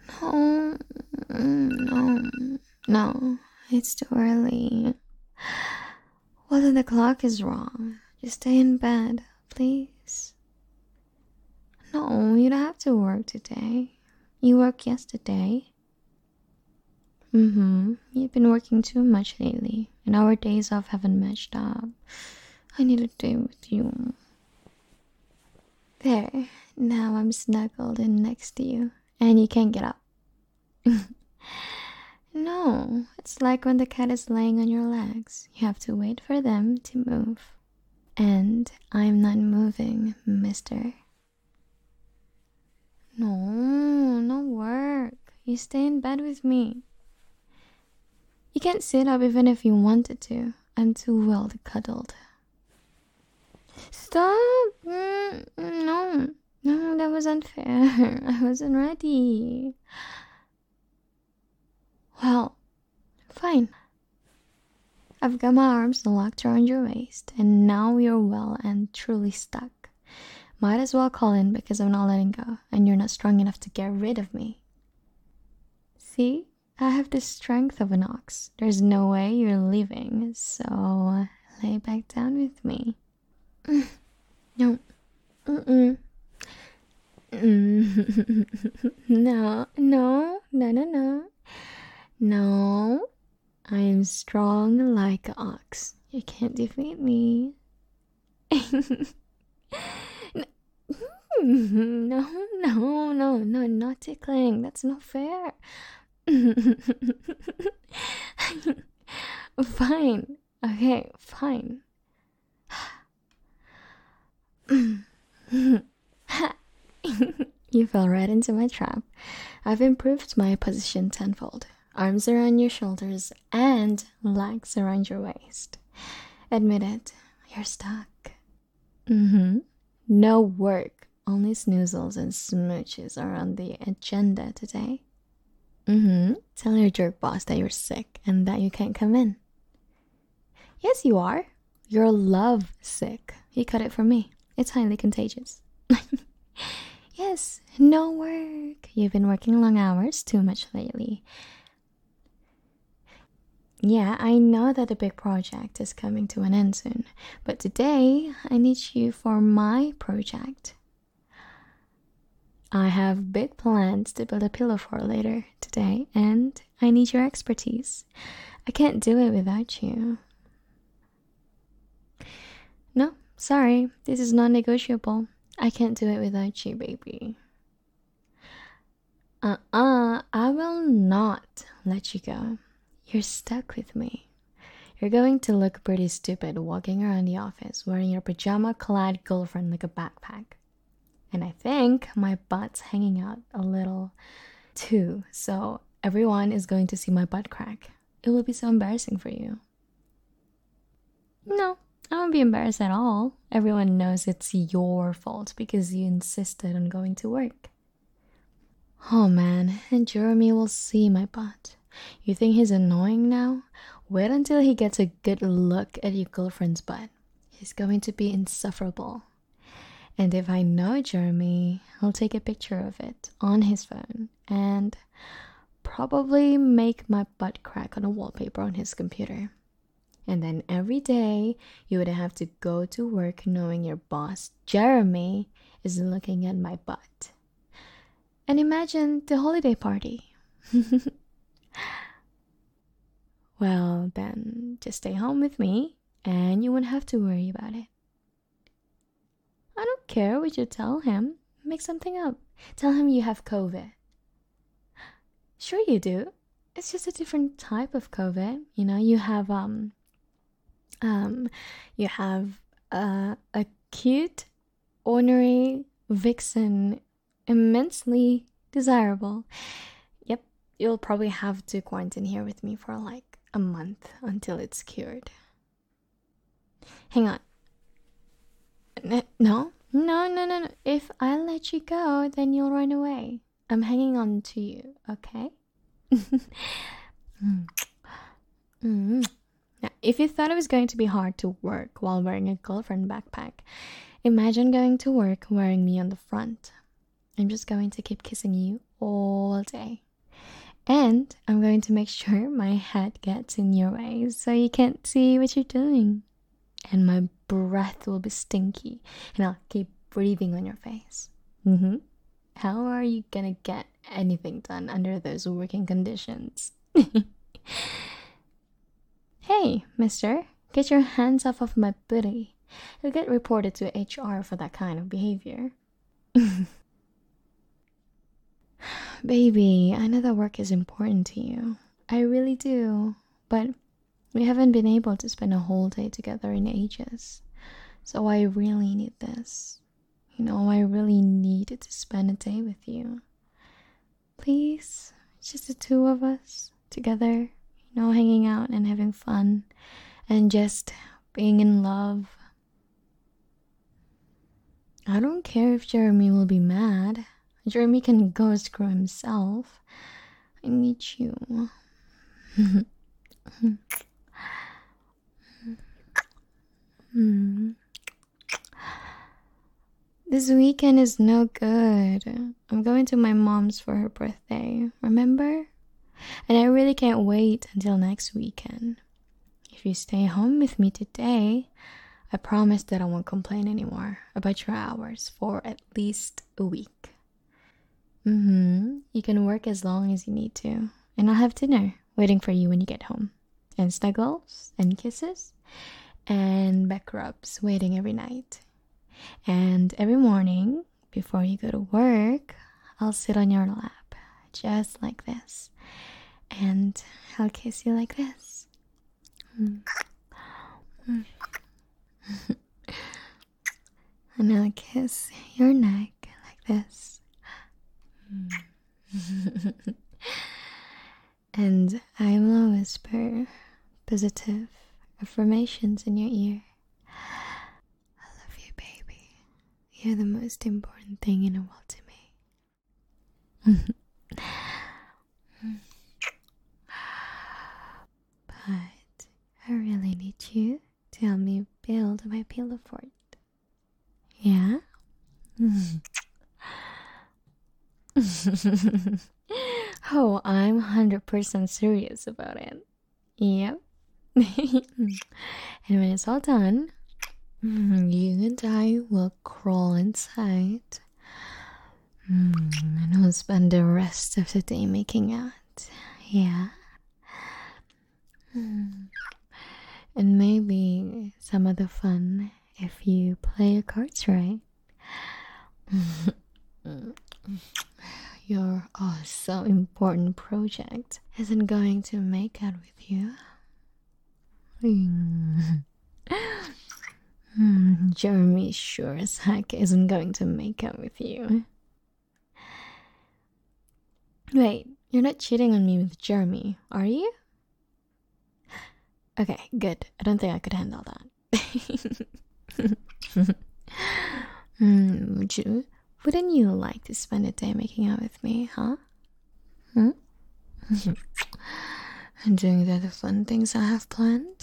Oh, no, no, it's too early. Well, then the clock is wrong. Just stay in bed, please. No, you don't have to work today. You worked yesterday. You've been working too much lately, and our days off haven't matched up. I need a day with you. There, now I'm snuggled in next to you, and you can't get up. No, it's like when the cat is laying on your legs. You have to wait for them to move. And I'm not moving, mister. No, no work. You stay in bed with me. You can't sit up even if you wanted to. I'm too well cuddled. Stop! No, no, that was unfair. I wasn't ready. Well, fine. I've got my arms locked around your waist, and now you're well and truly stuck. Might as well call in because I'm not letting go, and you're not strong enough to get rid of me. See? I have the strength of an ox. There's no way you're leaving, so lay back down with me. No. Mm-mm. No, no, no, no, no. No, I am strong like an ox. You can't defeat me. No, no, no, no, not tickling. That's not fair. Fine. Okay, fine. You fell right into my trap. I've improved my position tenfold. Arms around your shoulders and legs around your waist. Admit it, you're stuck. No work, only snoozles and smooches are on the agenda today. Tell your jerk boss that you're sick and that you can't come in. Yes, you are. You're love sick. He cut it from me. It's highly contagious. Yes, no work. You've been working long hours too much lately. Yeah, I know that the big project is coming to an end soon, but today I need you for my project. I have big plans to build a pillow fort later today, and I need your expertise. I can't do it without you. No, sorry, this is non-negotiable. I can't do it without you, baby. I will not let you go. You're stuck with me. You're going to look pretty stupid walking around the office wearing your pajama-clad girlfriend like a backpack. And I think my butt's hanging out a little too, so everyone is going to see my butt crack. It will be so embarrassing for you. No, I won't be embarrassed at all. Everyone knows it's your fault because you insisted on going to work. Oh man, and Jeremy will see my butt. You think he's annoying now? Wait until he gets a good look at your girlfriend's butt. He's going to be insufferable. And if I know Jeremy, I'll take a picture of it on his phone and probably make my butt crack on a wallpaper on his computer. And then every day you would have to go to work knowing your boss, Jeremy, is looking at my butt. And imagine the holiday party. Well, then just stay home with me and you won't have to worry about it. I don't care what you tell him. Make something up. Tell him you have COVID. Sure you do. It's just a different type of COVID. You know, you have acute, ornery, vixen, immensely desirable. Yep, you'll probably have to quarantine here with me for like a month until it's cured. Hang on. No. If I let you go, then you'll run away. I'm hanging on to you, okay? Now, if you thought it was going to be hard to work while wearing a girlfriend backpack, imagine going to work wearing me on the front. I'm just going to keep kissing you all day. And I'm going to make sure my head gets in your way so you can't see what you're doing. And my breath will be stinky, and I'll keep breathing on your face. How are you gonna get anything done under those working conditions? Hey, mister, get your hands off of my booty. You'll get reported to HR for that kind of behavior. Baby, I know that work is important to you. I really do. But we haven't been able to spend a whole day together in ages. So I really need this. I really needed to spend a day with you. Please, just the two of us together, hanging out and having fun and just being in love. I don't care if Jeremy will be mad. Jeremy can go screw himself. I need you. This weekend is no good. I'm going to my mom's for her birthday, remember? And I really can't wait until next weekend. If you stay home with me today, I promise that I won't complain anymore about your hours for at least a week. You can work as long as you need to, and I'll have dinner waiting for you when you get home. And snuggles, and kisses, and back rubs waiting every night. And every morning, before you go to work, I'll sit on your lap, just like this. And I'll kiss you like this. And I'll kiss your neck like this. And I will whisper positive affirmations in your ear. I love you, baby. You're the most important thing in the world to me. But I really need you to help me build my pillow fort. Yeah? Oh, I'm 100% serious about it. Yep. And when it's all done, you and I will crawl inside. And we'll spend the rest of the day making out. Yeah. And maybe some of the fun if you play your cards right. Your so important project isn't going to make out with you. Jeremy sure as heck isn't going to make out with you. Wait, you're not cheating on me with Jeremy, are you? Okay, good. I don't think I could handle that. Wouldn't you like to spend a day making out with me, huh? And doing the other fun things I have planned?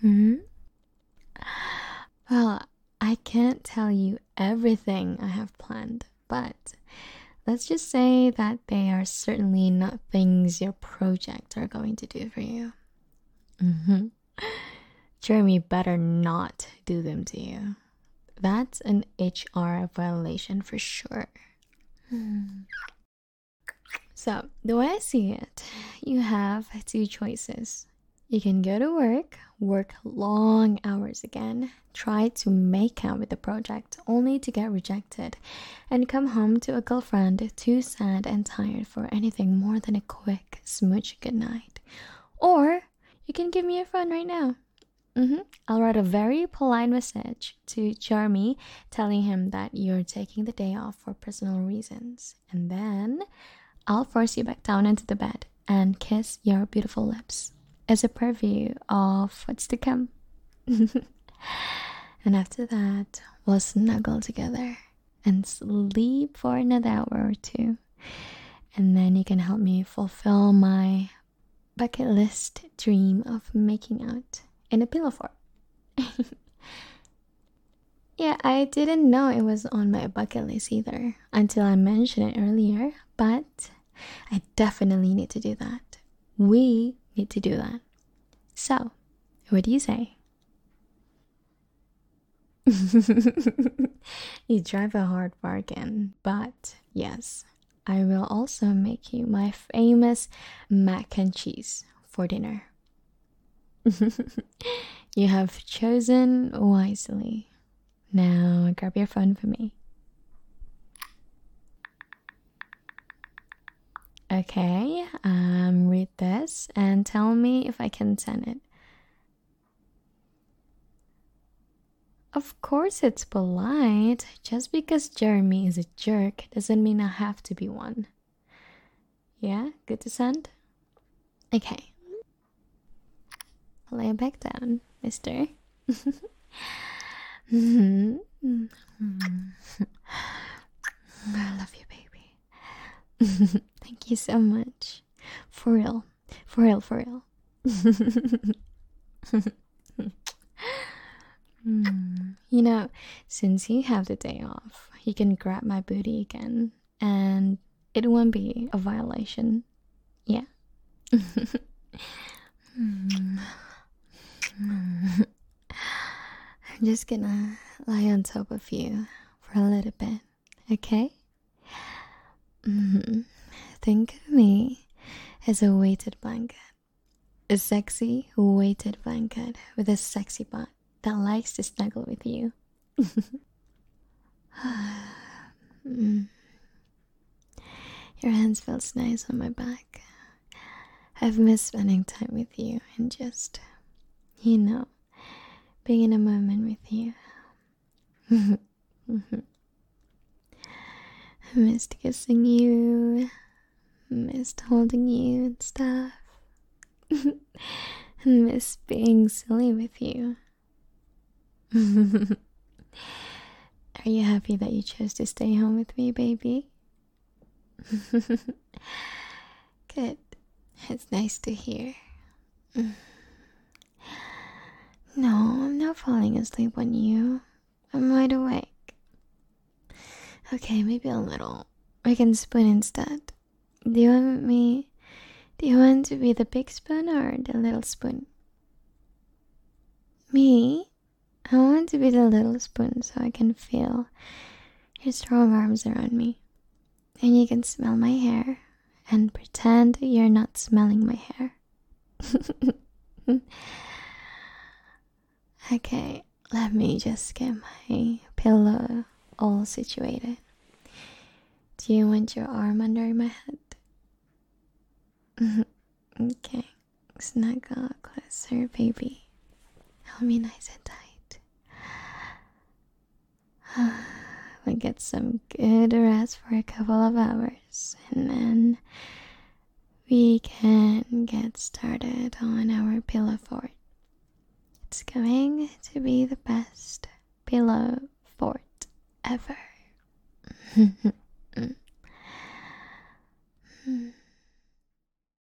Well, I can't tell you everything I have planned, but let's just say that they are certainly not things your project are going to do for you. Jeremy better not do them to you. That's an HR violation for sure. So, the way I see it, you have two choices. You can go to work long hours again, try to make out with the project only to get rejected, and come home to a girlfriend too sad and tired for anything more than a quick smooch goodnight. Or you can give me a phone right now. I'll write a very polite message to Jeremy telling him that you're taking the day off for personal reasons. And then I'll force you back down into the bed and kiss your beautiful lips as a preview of what's to come. And after that, we'll snuggle together and sleep for another hour or two. And then you can help me fulfill my bucket list dream of making out in a pillow fort. Yeah, I didn't know it was on my bucket list either until I mentioned it earlier, but I definitely need to do that. We need to do that. So, what do you say? You drive a hard bargain, but yes, I will also make you my famous mac and cheese for dinner. You have chosen wisely. Now grab your phone for me. Okay, read this and tell me if I can send it. Of course, it's polite. Just because Jeremy is a jerk doesn't mean I have to be one. Yeah, good to send? Okay. Lay back down, mister. I love you, baby. Thank you so much. For real. For real, for real. You know, since you have the day off, you can grab my booty again, and it won't be a violation. Yeah. I'm just gonna lie on top of you for a little bit, okay? Think of me as a weighted blanket. A sexy weighted blanket with a sexy butt that likes to snuggle with you. Your hands feels nice on my back. I've missed spending time with you and just, you know, being in a moment with you. I missed kissing you, missed holding you and stuff, and missed being silly with you. Are you happy that you chose to stay home with me, baby? Good. It's nice to hear. No, I'm not falling asleep on you. I'm wide awake. Okay, maybe a little. I can spoon instead. Do you want me? Do you want to be the big spoon or the little spoon? Me? I want to be the little spoon so I can feel your strong arms around me. And you can smell my hair and pretend you're not smelling my hair. Okay, let me just get my pillow all situated. Do you want your arm under my head? Okay, snuggle closer, baby. Hold me nice and tight. We'll get some good rest for a couple of hours, and then we can get started on our pillow fort. It's going to be the best pillow fort ever.